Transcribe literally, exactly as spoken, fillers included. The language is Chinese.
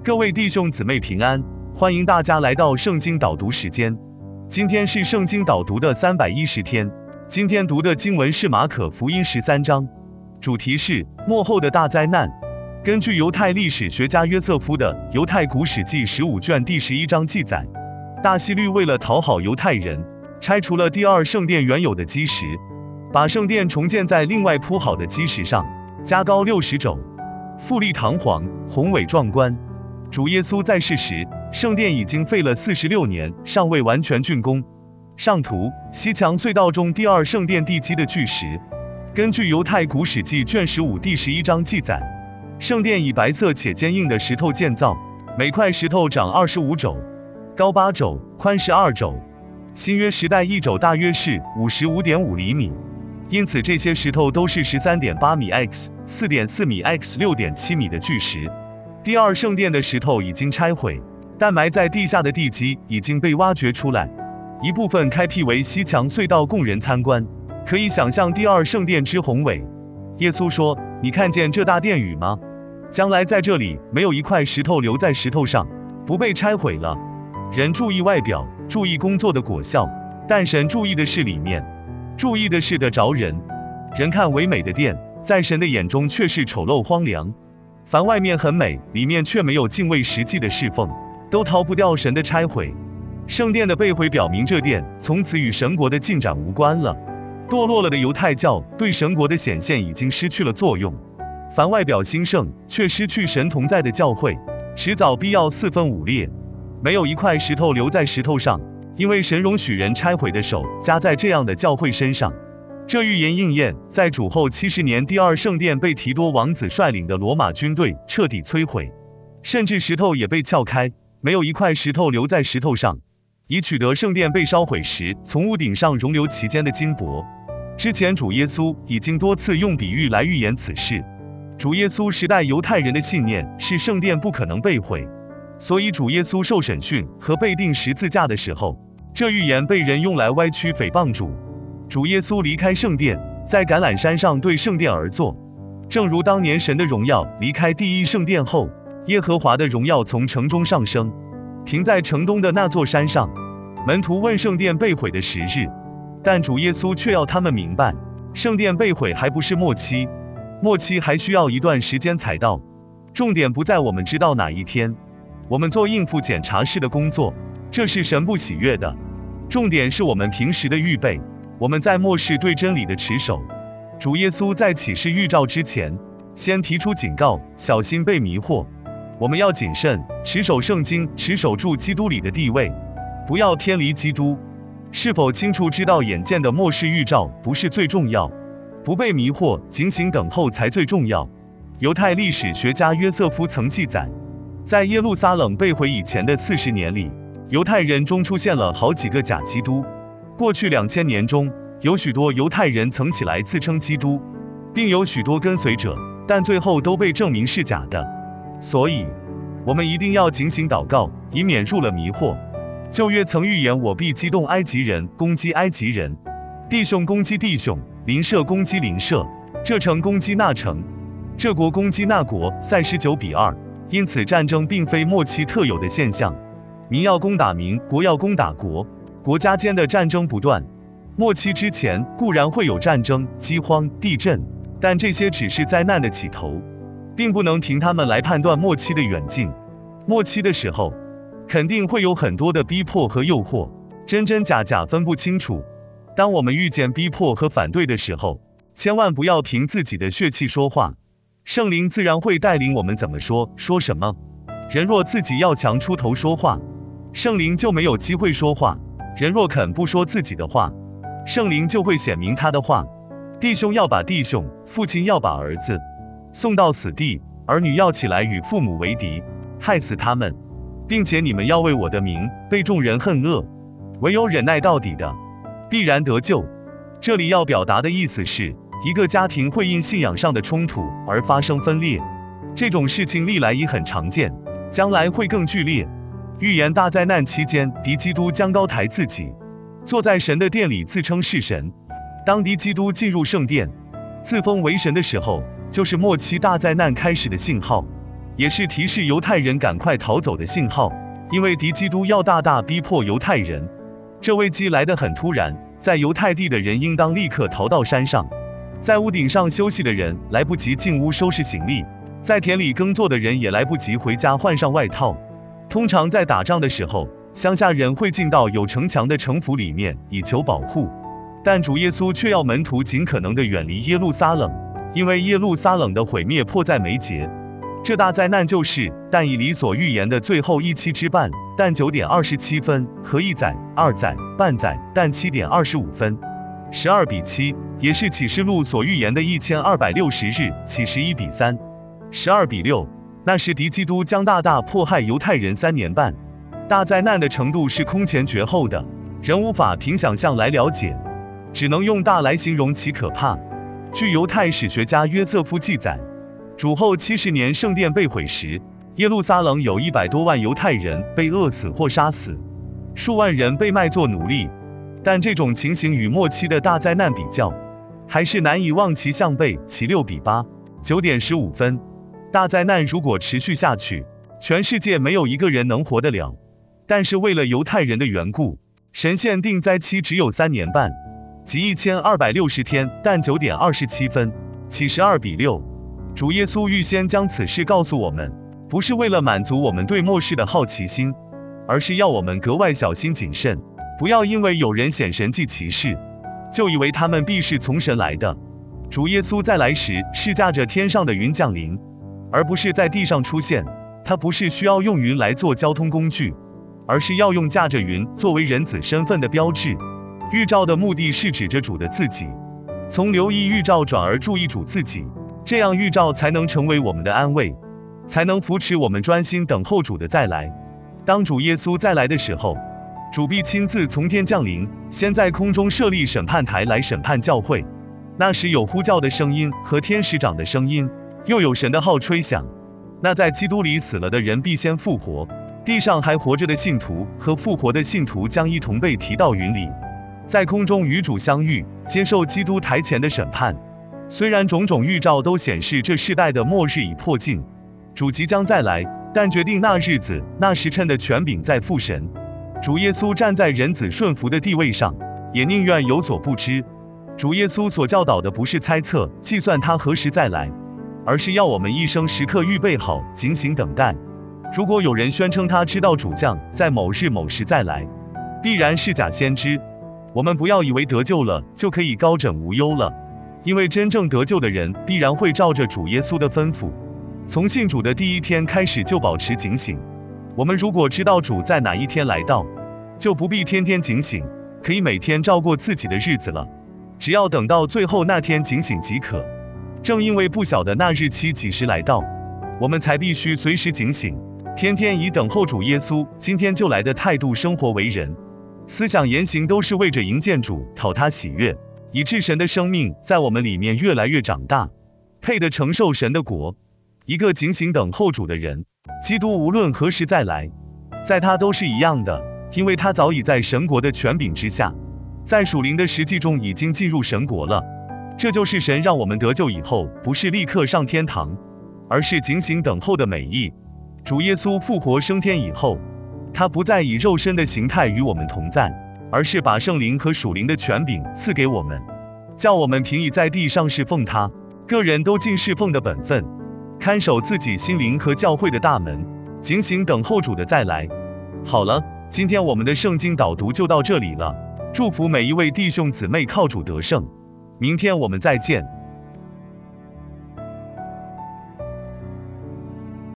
各位弟兄姊妹平安，欢迎大家来到圣经导读时间。今天是圣经导读的三百一十天，今天读的经文是马可福音十三章，主题是末后的大灾难。根据犹太历史学家约瑟夫的《犹太古史记》十五卷第十一章记载，大希律为了讨好犹太人，拆除了第二圣殿原有的基石，把圣殿重建在另外铺好的基石上，加高六十肘，富丽堂皇，宏伟壮观。主耶稣在世时，圣殿已经废了四十六年，尚未完全竣工。上图，西墙隧道中第二圣殿地基的巨石。根据犹太古史记卷十五第十一章记载，圣殿以白色且坚硬的石头建造，每块石头长二十五肘，高八肘，宽十二肘。新约时代一肘大约是 五十五点五厘米，因此这些石头都是 十三点八米 x 四点四米 x 六点七米的巨石。第二圣殿的石头已经拆毁，但埋在地下的地基已经被挖掘出来，一部分开辟为西墙隧道供人参观。可以想象第二圣殿之宏伟。耶稣说，你看见这大殿宇吗？将来在这里没有一块石头留在石头上，不被拆毁了。人注意外表，注意工作的果效，但神注意的是里面，注意的是得着人。人看为美的殿，在神的眼中却是丑陋荒凉。凡外面很美，里面却没有敬畏实际的侍奉，都逃不掉神的拆毁。圣殿的被毁表明这殿从此与神国的进展无关了。堕落了的犹太教对神国的显现已经失去了作用。凡外表兴盛却失去神同在的教会，迟早必要四分五裂，没有一块石头留在石头上，因为神容许人拆毁的手加在这样的教会身上。这预言应验在主后七十年，第二圣殿被提多王子率领的罗马军队彻底摧毁，甚至石头也被撬开，没有一块石头留在石头上，以取得圣殿被烧毁时从屋顶上容留其间的金箔。之前主耶稣已经多次用比喻来预言此事。主耶稣时代犹太人的信念是圣殿不可能被毁，所以主耶稣受审讯和被钉十字架的时候，这预言被人用来歪曲诽谤主。主耶稣离开圣殿，在橄榄山上对圣殿而坐，正如当年神的荣耀离开第一圣殿后，耶和华的荣耀从城中上升，停在城东的那座山上。门徒问圣殿被毁的时日，但主耶稣却要他们明白，圣殿被毁还不是末期，末期还需要一段时间才到。重点不在我们知道哪一天，我们做应付检查式的工作，这是神不喜悦的。重点是我们平时的预备，我们在末世对真理的持守。主耶稣在启示预兆之前，先提出警告，小心被迷惑。我们要谨慎，持守圣经，持守住基督里的地位，不要偏离基督。是否清楚知道眼见的末世预兆不是最重要，不被迷惑，警醒等候才最重要。犹太历史学家约瑟夫曾记载，在耶路撒冷被毁以前的四十年里，犹太人中出现了好几个假基督。过去两千年中，有许多犹太人曾起来自称基督，并有许多跟随者，但最后都被证明是假的。所以，我们一定要警醒祷告，以免入了迷惑。旧约曾预言，我必激动埃及人，攻击埃及人，弟兄攻击弟兄，邻舍攻击邻舍，这城攻击那城，这国攻击那国，赛十九比二。因此战争并非末期特有的现象，民要攻打民，国要攻打国，国家间的战争不断。末期之前固然会有战争、饥荒、地震，但这些只是灾难的起头，并不能凭他们来判断末期的远近。末期的时候，肯定会有很多的逼迫和诱惑，真真假假分不清楚。当我们遇见逼迫和反对的时候，千万不要凭自己的血气说话，圣灵自然会带领我们怎么说说什么。人若自己要强出头说话，圣灵就没有机会说话；人若肯不说自己的话，圣灵就会显明他的话。弟兄要把弟兄，父亲要把儿子送到死地，儿女要起来与父母为敌，害死他们，并且你们要为我的名被众人恨恶，唯有忍耐到底的，必然得救。这里要表达的意思是，一个家庭会因信仰上的冲突而发生分裂，这种事情历来已很常见，将来会更剧烈。预言大灾难期间，敌基督将高抬自己，坐在神的殿里自称是神。当敌基督进入圣殿，自封为神的时候，就是末期大灾难开始的信号。 也是提示犹太人赶快逃走的信号，因为敌基督要大大逼迫犹太人。这危机来得很突然，在犹太地的人应当立刻逃到山上，在屋顶上休息的人来不及进屋收拾行李，在田里耕作的人也来不及回家换上外套。通常在打仗的时候，乡下人会进到有城墙的城府里面以求保护，但主耶稣却要门徒尽可能的远离耶路撒冷，因为耶路撒冷的毁灭迫在眉睫。这大灾难就是但以理所预言的最后一期之半，但九点二十七分和一载、二载、半载，但七点二十五分，十二比七，也是启示录所预言的一千二百六十日，启十一比三，十二比六。那时敌基督将大大迫害犹太人三年半，大灾难的程度是空前绝后的，人无法凭想象来了解，只能用大来形容其可怕。据犹太史学家约瑟夫记载，主后七十年圣殿被毁时，耶路撒冷有一百多万犹太人被饿死或杀死，数万人被卖作奴隶。但这种情形与末期的大灾难比较，还是难以望其项背，其六比八，九点十五分。大灾难如果持续下去，全世界没有一个人能活得了。但是为了犹太人的缘故，神限定灾期只有三年半，即一千二百六十天，但九点二十七分，启十二比六。主耶稣预先将此事告诉我们，不是为了满足我们对末世的好奇心，而是要我们格外小心谨慎，不要因为有人显神迹奇事，就以为他们必是从神来的。主耶稣再来时是驾着天上的云降临，而不是在地上出现。他不是需要用云来做交通工具，而是要用驾着云作为人子身份的标志。预兆的目的是指着主的自己，从留意预兆转而注意主自己，这样预兆才能成为我们的安慰，才能扶持我们专心等候主的再来。当主耶稣再来的时候，主必亲自从天降临，先在空中设立审判台来审判教会。那时有呼叫的声音和天使长的声音，又有神的号吹响。那在基督里死了的人必先复活，地上还活着的信徒和复活的信徒将一同被提到云里，在空中与主相遇，接受基督台前的审判。虽然种种预兆都显示这世代的末日已迫近，主即将再来，但决定那日子、那时辰的权柄在父神。主耶稣站在人子顺服的地位上，也宁愿有所不知。主耶稣所教导的不是猜测、计算他何时再来，而是要我们一生时刻预备好，警醒等待。如果有人宣称他知道主将在某日某时再来，必然是假先知。我们不要以为得救了就可以高枕无忧了，因为真正得救的人必然会照着主耶稣的吩咐，从信主的第一天开始就保持警醒。我们如果知道主在哪一天来到，就不必天天警醒，可以每天照过自己的日子了，只要等到最后那天警醒即可。正因为不晓得那日期几时来到，我们才必须随时警醒，天天以等候主耶稣今天就来的态度生活为人，思想言行都是为着迎见主，讨他喜悦，以致神的生命在我们里面越来越长大，配得承受神的国。一个警醒等候主的人，基督无论何时再来，在他都是一样的，因为他早已在神国的权柄之下，在属灵的实际中已经进入神国了。这就是神让我们得救以后，不是立刻上天堂，而是警醒等候的美意。主耶稣复活升天以后，他不再以肉身的形态与我们同在，而是把圣灵和属灵的权柄赐给我们，叫我们平以在地上侍奉他，个人都尽侍奉的本分，看守自己心灵和教会的大门，警醒等候主的再来。好了，今天我们的圣经导读就到这里了，祝福每一位弟兄姊妹靠主得胜，明天我们再见。